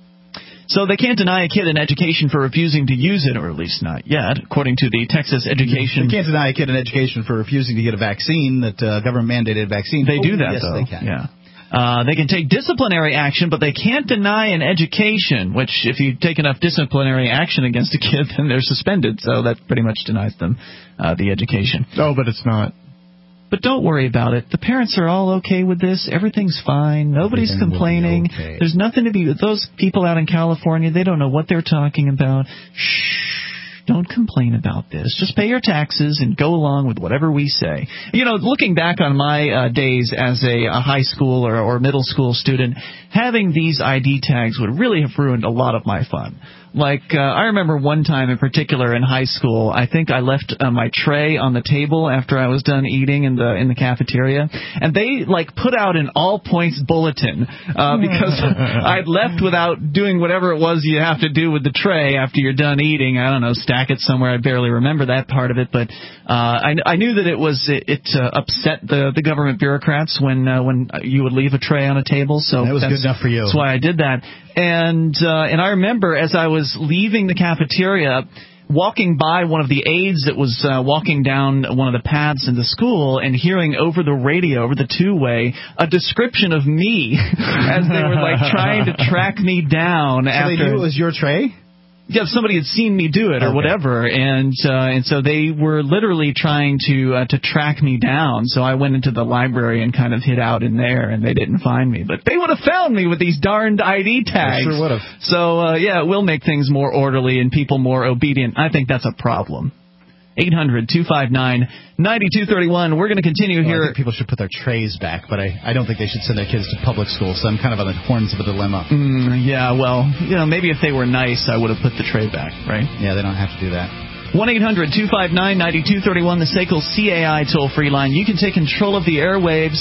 So they can't deny a kid an education for refusing to use it, or at least not yet, according to the Texas Education. They can't deny a kid an education for refusing to get a vaccine, that uh, government-mandated vaccine. They do that, yes, though. They can. Yeah. Uh, they can take disciplinary action, but they can't deny an education, which if you take enough disciplinary action against a kid, then they're suspended. So that pretty much denies them uh, the education. Oh, but it's not. But don't worry about it. The parents are all okay with this. Everything's fine. Nobody's Everything complaining. Okay. There's nothing to be... Those people out in California, they don't know what they're talking about. Shh. Don't complain about this. Just pay your taxes and go along with whatever we say. You know, looking back on my uh, days as a, a high school or, or middle school student, having these I D tags would really have ruined a lot of my fun. Like, uh, I remember one time in particular in high school, I think I left uh, my tray on the table after I was done eating in the in the cafeteria, and they, like, put out an all-points bulletin uh, because I'd left without doing whatever it was you have to do with the tray after you're done eating. I don't know, stack it somewhere. I barely remember that part of it, but uh, I, I knew that it was it, it uh, upset the, the government bureaucrats when uh, when you would leave a tray on a table. So that was that's, good enough for you. That's why I did that. And uh, and I remember as I was leaving the cafeteria, walking by one of the aides that was uh, walking down one of the paths in the school and hearing over the radio, over the two-way, a description of me as they were like trying to track me down. So after they knew it was your tray? Yeah, somebody had seen me do it or okay. whatever, and uh, and so they were literally trying to uh, to track me down. So I went into the library and kind of hid out in there, and they didn't find me. But they would have found me with these darned I D tags. They sure would have. So uh, yeah, it will make things more orderly and people more obedient. I think that's a problem. eight hundred two five nine nine two three one. We're going to continue well, here. I think people should put their trays back, but I, I don't think they should send their kids to public school, so I'm kind of on the horns of a dilemma. Mm, yeah, well, you know, maybe if they were nice, I would have put the tray back, right? Yeah, they don't have to do that. one eight hundred two five nine nine two three one, the S A C L C A I toll-free line. You can take control of the airwaves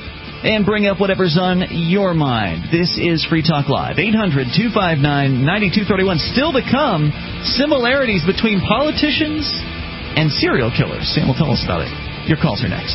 and bring up whatever's on your mind. This is Free Talk Live. eight hundred two five nine nine two three one. Still to come, similarities between politicians and serial killers. Sam will tell us about it. Your calls are next.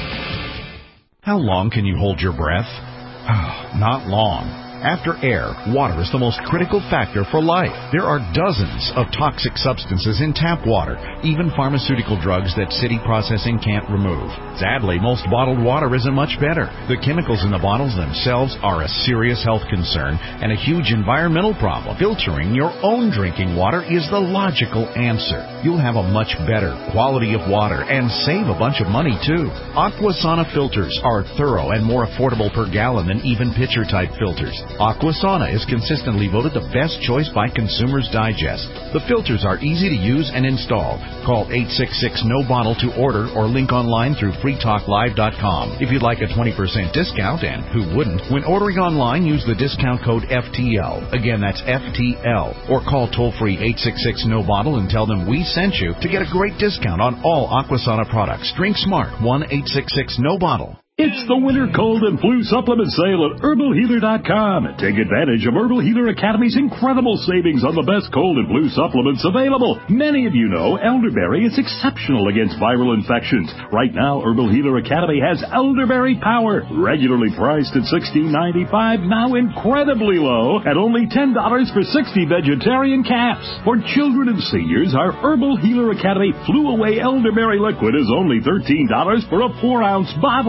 How long can you hold your breath? Not long. After air, water is the most critical factor for life. There are dozens of toxic substances in tap water, even pharmaceutical drugs that city processing can't remove. Sadly, most bottled water isn't much better. The chemicals in the bottles themselves are a serious health concern and a huge environmental problem. Filtering your own drinking water is the logical answer. You'll have a much better quality of water and save a bunch of money, too. Aquasana filters are thorough and more affordable per gallon than even pitcher-type filters. Aquasana is consistently voted the best choice by Consumers Digest. The filters are easy to use and install. Call eight six six no bottle to order or link online through free talk live dot com. If you'd like a twenty percent discount, and who wouldn't, when ordering online, use the discount code F T L. Again, that's F T L. Or call toll-free eight six six no bottle and tell them we sent you to get a great discount on all Aquasana products. Drink smart. one eight six six no bottle. It's the winter cold and flu supplement sale at herbal healer dot com. Take advantage of Herbal Healer Academy's incredible savings on the best cold and flu supplements available. Many of you know elderberry is exceptional against viral infections. Right now, Herbal Healer Academy has Elderberry Power, regularly priced at sixteen ninety-five, now incredibly low at only ten dollars for sixty vegetarian caps. For children and seniors, our Herbal Healer Academy Flu Away Elderberry Liquid is only thirteen dollars for a four ounce bottle.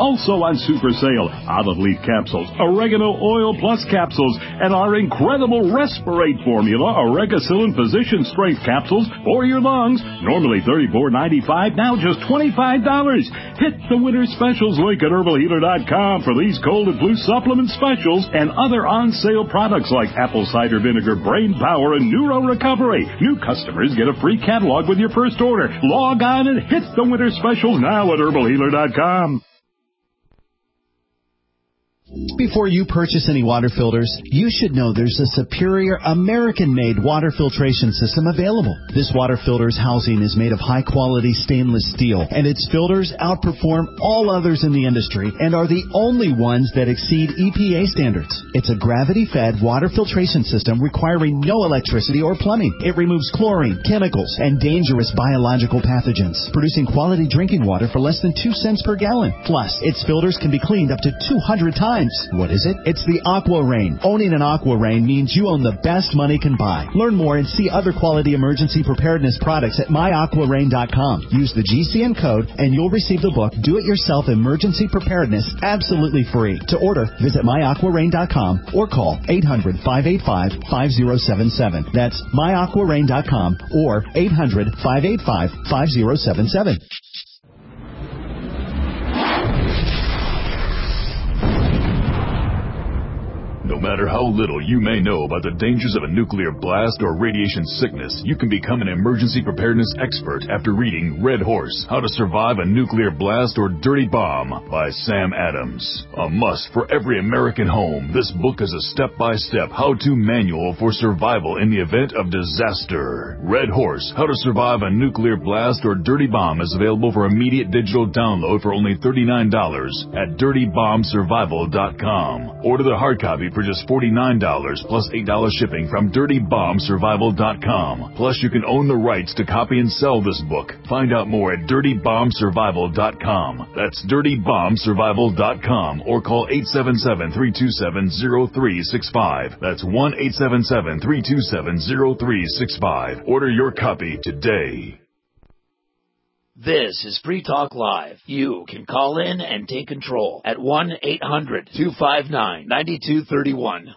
also on super sale. Olive leaf capsules, oregano oil plus capsules, and our incredible Respirate formula, Oregacillin Physician Strength capsules for your lungs. Normally thirty-four ninety-five, now just twenty-five dollars. Hit the winter specials link at herbal healer dot com for these cold and flu supplement specials and other on-sale products like apple cider vinegar, brain power, and neuro recovery. New customers get a free catalog with your first order. Log on and hit the winter specials now at herbal healer dot com. Before you purchase any water filters, you should know there's a superior American-made water filtration system available. This water filter's housing is made of high-quality stainless steel, and its filters outperform all others in the industry and are the only ones that exceed E P A standards. It's a gravity-fed water filtration system requiring no electricity or plumbing. It removes chlorine, chemicals, and dangerous biological pathogens, producing quality drinking water for less than two cents per gallon. Plus, its filters can be cleaned up to two hundred times. What is it? It's the AquaRain. Owning an AquaRain means you own the best money can buy. Learn more and see other quality emergency preparedness products at my aqua rain dot com. Use the G C N code and you'll receive the book Do-It-Yourself Emergency Preparedness absolutely free. To order, visit my aqua rain dot com or call eight hundred, five eight five, five zero seven seven. That's my aqua rain dot com or eight hundred, five eight five, five zero seven seven. No matter how little you may know about the dangers of a nuclear blast or radiation sickness, you can become an emergency preparedness expert after reading Red Horse, How to Survive a Nuclear Blast or Dirty Bomb by Sam Adams. A must for every American home, this book is a step-by-step how-to manual for survival in the event of disaster. Red Horse, How to Survive a Nuclear Blast or Dirty Bomb is available for immediate digital download for only thirty-nine dollars at dirty bomb survival dot com. Order the hard copy for just forty-nine dollars plus eight dollars shipping from dirty bomb survival dot com. Plus, you can own the rights to copy and sell this book. Find out more at dirty bomb survival dot com. That's dirty bomb survival dot com or call eight seven seven, three two seven, zero three six five. That's one eight seven seven, three two seven, zero three six five. Order your copy today. This is Free Talk Live. You can call in and take control at one eight hundred, two five nine, nine two three one.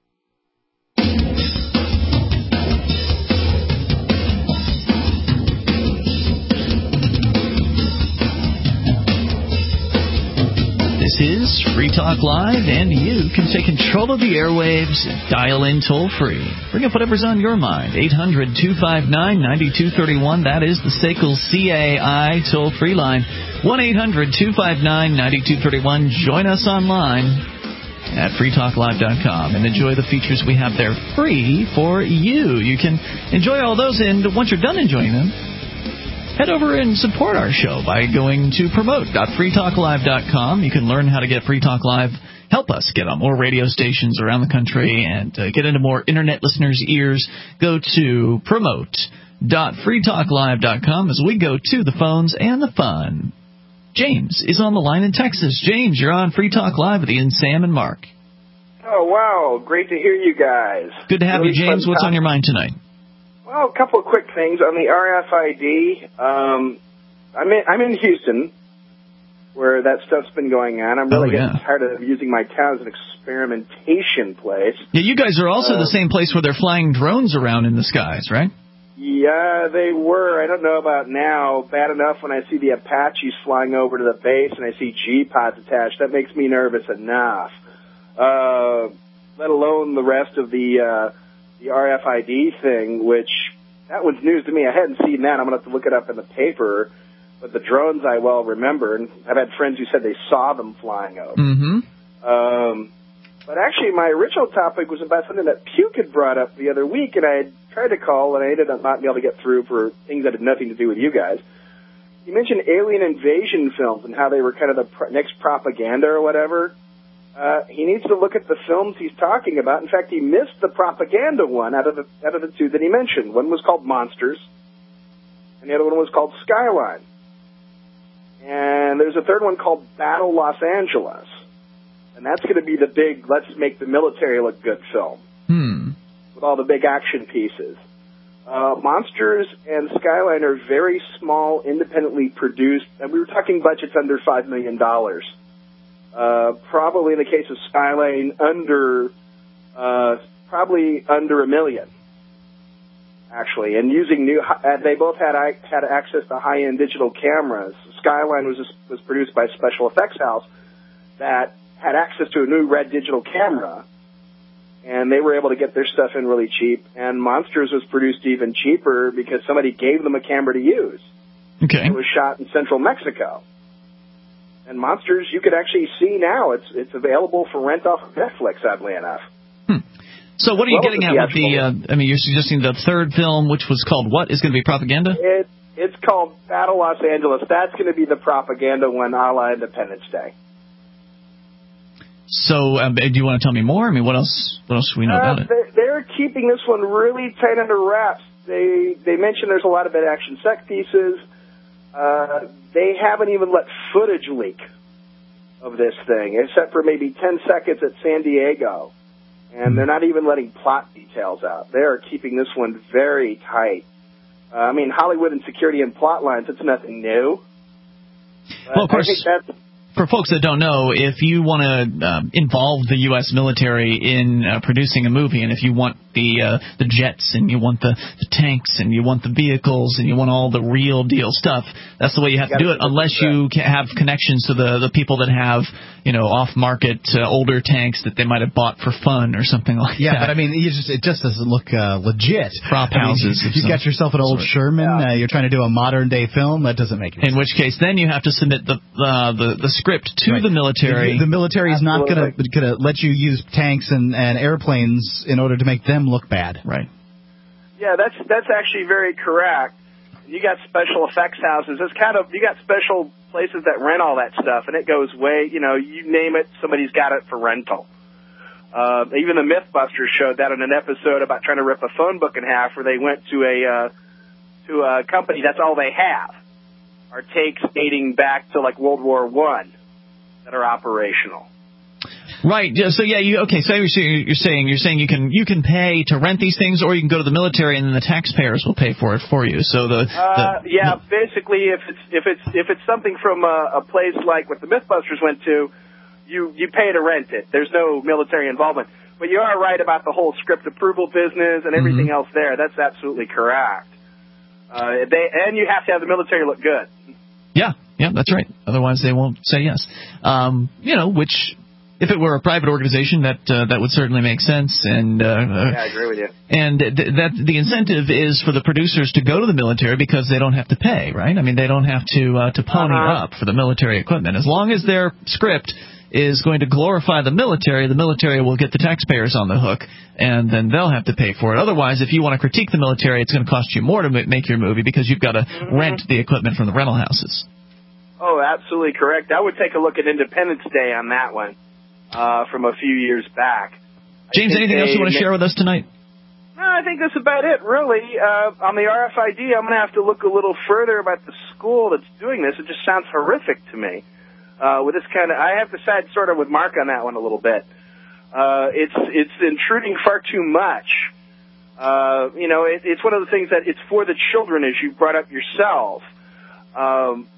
This is Free Talk Live, and you can take control of the airwaves, dial in toll-free. Bring up whatever's on your mind. eight hundred, two five nine, nine two three one. That is the S A C L C A I toll-free line. one eight hundred, two five nine, nine two three one. Join us online at free talk live dot com and enjoy the features we have there free for you. You can enjoy all those, and once you're done enjoying them, head over and support our show by going to promote dot free talk live dot com. You can learn how to get Free Talk Live. Help us get on more radio stations around the country and uh, get into more Internet listeners' ears. Go to promote dot free talk live dot com as we go to the phones and the fun. James is on the line in Texas. James, you're on Free Talk Live with Ian, Sam, and Mark. Oh, wow. Great to hear you guys. Good to have really you, James. What's on your mind tonight? Well, a couple of quick things on the R F I D. Um, I'm in, I'm in Houston, where that stuff's been going on. I'm really oh, yeah. getting tired of using my town as an experimentation place. Yeah, you guys are also uh, the same place where they're flying drones around in the skies, right? Yeah, they were. I don't know about now. Bad enough when I see the Apaches flying over to the base and I see G-pods attached. That makes me nervous enough. Uh, let alone the rest of the... Uh, the R F I D thing, which, that was news to me. I hadn't seen that. I'm going to have to look it up in the paper. But the drones I well remember, and I've had friends who said they saw them flying over. Mm-hmm. Um, but actually, my original topic was about something that Puke had brought up the other week, and I had tried to call, and I ended up not being able to get through for things that had nothing to do with you guys. You mentioned alien invasion films and how they were kind of the pr- next propaganda or whatever. Uh, he needs to look at the films he's talking about. In fact, he missed the propaganda one out of the out of the two that he mentioned. One was called Monsters, and the other one was called Skyline. And there's a third one called Battle Los Angeles. And that's going to be the big, let's make the military look good film. Hmm. With all the big action pieces. Uh, Monsters and Skyline are very small, independently produced, and we were talking budgets under five million dollars. Uh, probably in the case of Skyline, under uh, probably under a million, actually. And using new, uh, they both had had access to high-end digital cameras. Skyline was was produced by a special effects house that had access to a new red digital camera, and they were able to get their stuff in really cheap. And Monsters was produced even cheaper because somebody gave them a camera to use. Okay. It was shot in central Mexico. And Monsters, you could actually see now. It's it's available for rent off of Netflix, oddly enough. Hmm. So what are you well getting at with the, uh, I mean, you're suggesting the third film, which was called what, is going to be Propaganda? It, it's called Battle Los Angeles. That's going to be the propaganda one, a la Independence Day. So um, do you want to tell me more? I mean, what else What else do we know uh, about it? They're, they're keeping this one really tight under wraps. They, they mentioned there's a lot of bad action set pieces. Uh, they haven't even let footage leak of this thing, except for maybe ten seconds at San Diego. And they're not even letting plot details out. They are keeping this one very tight. Uh, I mean, Hollywood and security and plot lines, it's nothing new. But well, of course, I think that's, for folks that don't know, if you want to um, involve the U S military in uh, producing a movie, and if you want the uh, the jets, and you want the, the tanks, and you want the vehicles, and you want all the real deal stuff, that's the way you have you to do it, unless you can have connections to the, the people that have, you know, off-market uh, older tanks that they might have bought for fun or something like yeah, that. Yeah, but I mean, you just, it just doesn't look uh, legit. Prop I mean, houses. if you got yourself an old sort. Sherman, yeah. uh, you're trying to do a modern-day film, that doesn't make any sense. In which case, then you have to submit the uh, the, the script to right. the military. The, the military is not going to let you use tanks and, and airplanes in order to make them look bad. Right. Yeah, that's that's actually very correct. You got special effects houses. It's kind of, you got special places that rent all that stuff, and it goes way, you know, you name it, somebody's got it for rental. Uh, even the Mythbusters showed that in an episode about trying to rip a phone book in half, where they went to a uh, to a company. That's all they have are takes dating back to like World War One that are operational. Right. Yeah, so yeah, you okay? So you're saying you're saying you can you can pay to rent these things, or you can go to the military and then the taxpayers will pay for it for you. So the, uh, the yeah, basically, if it's if it's if it's something from a, a place like what the Mythbusters went to, you you pay to rent it. There's no military involvement. But you are right about the whole script approval business and everything mm-hmm. else there. That's absolutely correct. Uh, they and you have to have the military look good. Yeah, yeah, that's right. Otherwise, they won't say yes. Um, you know, which. If it were a private organization, that uh, that would certainly make sense. And uh, yeah, I agree with you. And th- that the incentive is for the producers to go to the military because they don't have to pay, right? I mean, they don't have to uh, to pony uh-huh. up for the military equipment. As long as their script is going to glorify the military, the military will get the taxpayers on the hook, and then they'll have to pay for it. Otherwise, if you want to critique the military, it's going to cost you more to make your movie because you've got to mm-hmm. rent the equipment from the rental houses. Oh, absolutely correct. I would take a look at Independence Day on that one. Uh, from a few years back. James, anything else you want to share with us tonight? No, I think that's about it, really. Uh, on the R F I D, I'm going to have to look a little further about the school that's doing this. It just sounds horrific to me. Uh, with this kind of, I have to side sort of with Mark on that one a little bit. Uh, it's it's intruding far too much. Uh, you know, it, it's one of the things that it's for the children, as you brought up yourself. Um,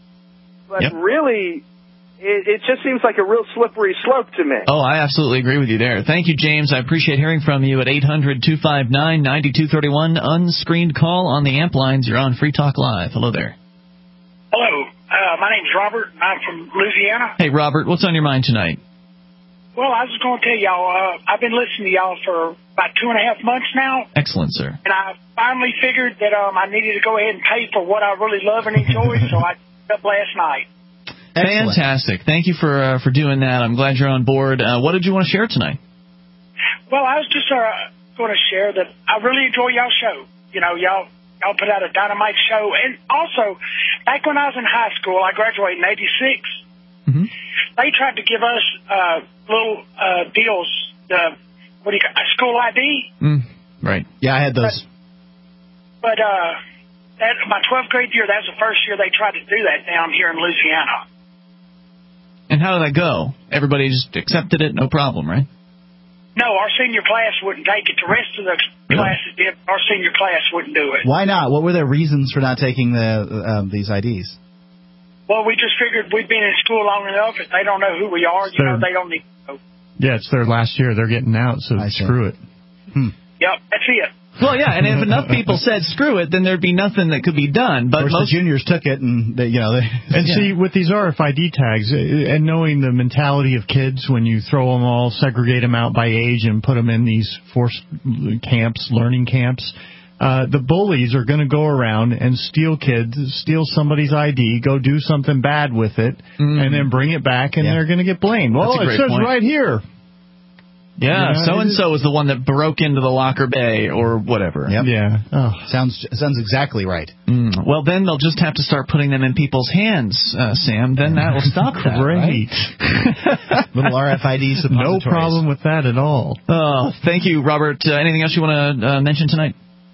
but yep. really. It, it just seems like a real slippery slope to me. Oh, I absolutely agree with you there. Thank you, James. I appreciate hearing from you at eight hundred two five nine nine two three one. Unscreened call on the amp lines. You're on Free Talk Live. Hello there. Hello. Uh, my name's Robert. I'm from Louisiana. Hey, Robert. What's on your mind tonight? Well, I was going to tell y'all, uh, I've been listening to y'all for about two and a half months now. Excellent, sir. And I finally figured that um, I needed to go ahead and pay for what I really love and enjoy, so I did up last night. Excellent. Fantastic. Thank you for uh, for doing that. I'm glad you're on board. Uh, what did you want to share tonight? Well, I was just uh, going to share that I really enjoy y'all's show. You know, y'all y'all put out a dynamite show. And also, back when I was in high school, I graduated in eighty-six, mm-hmm. they tried to give us uh, little uh, deals, uh, what do you call, a school I D. Mm, right. Yeah, I had those. But, but uh, that, my twelfth grade year, that was the first year they tried to do that down here in Louisiana. And how did that go? Everybody just accepted it, no problem, right? No, our senior class wouldn't take it. The rest of the really? classes did. Our senior class wouldn't do it. Why not? What were their reasons for not taking the um, these I Ds? Well, we just figured we've been in school long enough. If they don't know who we are, you know, they don't need to know. Yeah, it's their last year. They're getting out, so screw it. Hmm. Yep, that's it. Well, yeah, and if enough people said screw it, then there'd be nothing that could be done. But of course, most the juniors took it, and they, you know, they, and yeah. see with these R F I D tags and knowing the mentality of kids when you throw them all, segregate them out by age, and put them in these forced camps, learning camps. Uh, the bullies are going to go around and steal kids, steal somebody's I D, go do something bad with it, mm. and then bring it back, and yeah. they're going to get blamed. Well, it says point. right here. Yeah, yeah, so and so is the one that broke into the locker bay or whatever. Yep. Yeah, oh. sounds sounds exactly right. Mm. Well, then they'll just have to start putting them in people's hands, uh, Sam. Then that will stop that. Great. Right? Little R F I D suppositories. No problem with that at all. Oh, thank you, Robert. Uh, anything else you want to uh, mention tonight?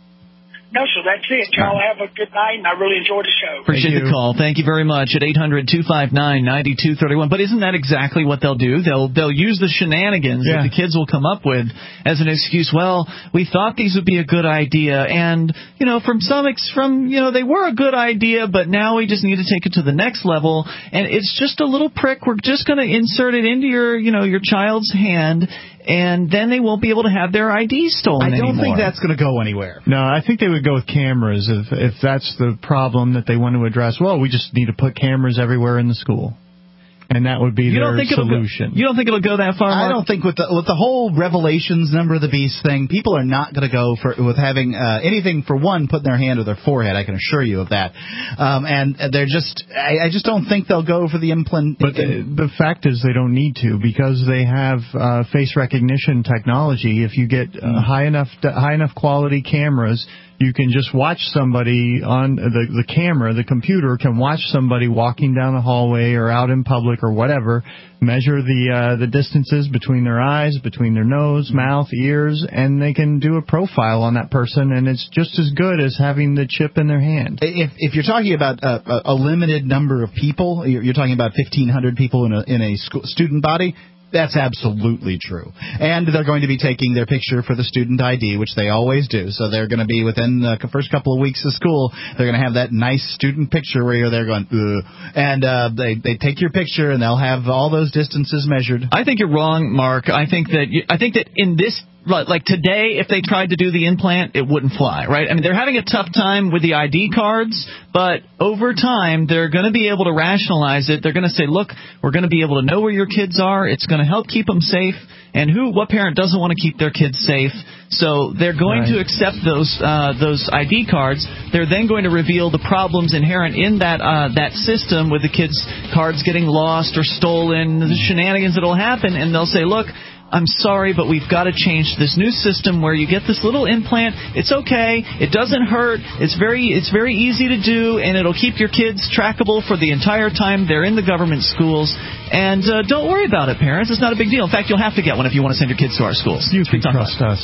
No, sir, that's it. Y'all have a good night, and I really enjoyed the show. Appreciate the call. Thank you very much at eight hundred two five nine nine two three one. But isn't that exactly what they'll do? They'll they'll use the shenanigans yeah. that the kids will come up with as an excuse. Well, we thought these would be a good idea, and you know, from some ex- from you know, they were a good idea, but now we just need to take it to the next level. And it's just a little prick. We're just going to insert it into your you know your child's hand. And then they won't be able to have their I D stolen I don't anymore. think that's going to go anywhere. No, I think they would go with cameras if if that's the problem that they want to address. Well, we just need to put cameras everywhere in the school. And that would be you their don't think solution. Go, you don't think it'll go that far, Mark? I don't think with the with the whole Revelations Number of the Beast thing, people are not going to go for with having uh, anything for one put in their hand or their forehead. I can assure you of that. Um, and they're just, I, I just don't think they'll go for the implant. But the, the fact is, they don't need to because they have uh, face recognition technology. If you get uh, high enough high enough quality cameras, you can just watch somebody on the the camera, the computer can watch somebody walking down the hallway or out in public or whatever, measure the uh, the distances between their eyes, between their nose, mouth, ears, and they can do a profile on that person, and it's just as good as having the chip in their hand. If if you're talking about a, a limited number of people, you're, you're talking about fifteen hundred people in a in a school, student body. That's absolutely true. And they're going to be taking their picture for the student I D, which they always do. So they're going to be within the first couple of weeks of school, they're going to have that nice student picture where you're there going, ugh. And uh, they, they take your picture, and they'll have all those distances measured. I think you're wrong, Mark. I think that you, I think that in this like today, if they tried to do the implant, it wouldn't fly, right? I mean, they're having a tough time with the I D cards, but over time, they're going to be able to rationalize it. They're going to say, look, we're going to be able to know where your kids are. It's going to help keep them safe. And who, what parent doesn't want to keep their kids safe? So they're going right. to accept those uh, those I D cards. They're then going to reveal the problems inherent in that uh, that system with the kids' cards getting lost or stolen, the shenanigans that'll happen, and they'll say, look, I'm sorry, but we've got to change this new system where you get this little implant. It's okay. It doesn't hurt. It's very it's very easy to do, and it'll keep your kids trackable for the entire time they're in the government schools. And uh, don't worry about it, parents. It's not a big deal. In fact, you'll have to get one if you want to send your kids to our schools. You can trust us.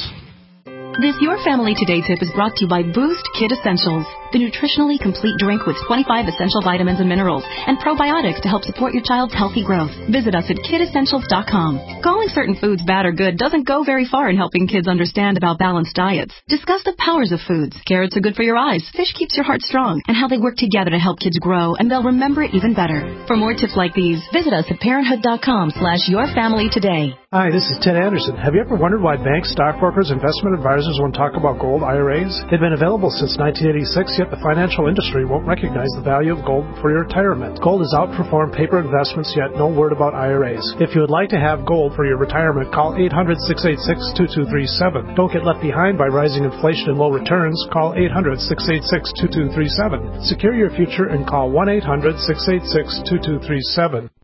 This Your Family Today tip is brought to you by Boost Kid Essentials, the nutritionally complete drink with twenty-five essential vitamins and minerals and probiotics to help support your child's healthy growth. Visit us at kid essentials dot com. Calling certain foods bad or good doesn't go very far in helping kids understand about balanced diets. Discuss the powers of foods. Carrots are good for your eyes, fish keeps your heart strong, and how they work together to help kids grow, and they'll remember it even better. For more tips like these, visit us at parenthood dot com slash your family today. Hi, this is Ted Anderson. Have you ever wondered why banks, stockbrokers, investment advisors won't talk about gold I R As? They've been available since nineteen eighty-six, yet the financial industry won't recognize the value of gold for your retirement. Gold has outperformed paper investments, yet no word about I R As. If you would like to have gold for your retirement, call eight hundred, six eight six, two two three seven. Don't get left behind by rising inflation and low returns. Call eight hundred, six eight six, two two three seven. Secure your future and call one eight hundred, six eight six, two two three seven.